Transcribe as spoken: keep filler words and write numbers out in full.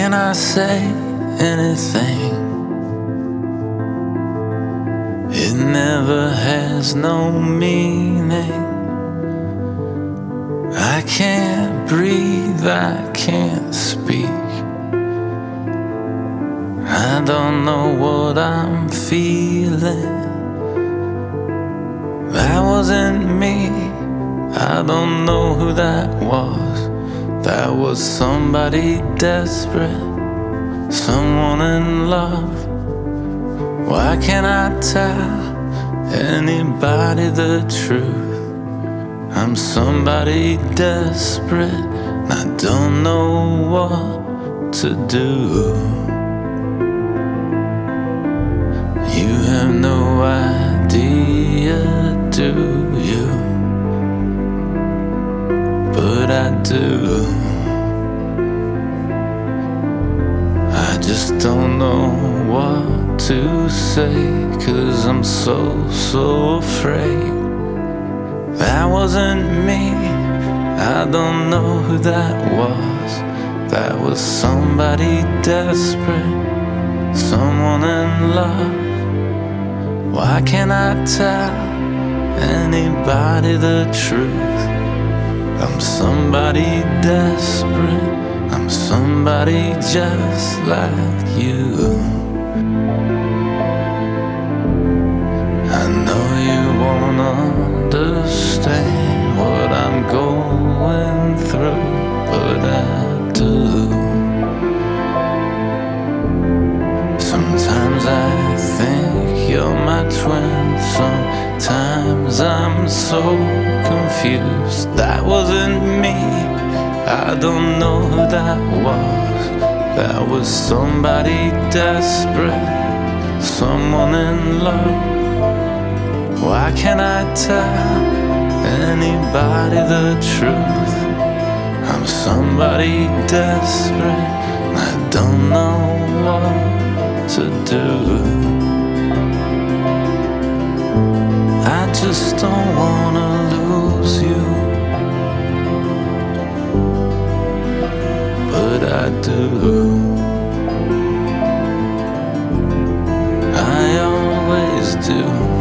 can I say anything? It never has no meaning. I can't breathe, I can't speak. I don't know what I'm feeling. That wasn't me. I don't know who that was. That was somebody desperate, someone in love. Why can't I tell anybody the truth? I'm somebody desperate, and I don't know what to do. You have no idea, do you? But I do. I just don't know what to say, 'cause I'm so, so afraid. That wasn't me. I don't know who that was. That was somebody desperate, someone in love. Why can't I tell anybody the truth? I'm somebody desperate, I'm somebody just like you. I know you won't understand what I'm going through, but I do. Sometimes I think you're my twin, sometimes I'm so confused. That wasn't me, I don't know who that was. That was somebody desperate, someone in love. Why can't I tell anybody the truth? I'm somebody desperate, I don't know what to do. I just don't wanna lose you, but I do. I always do.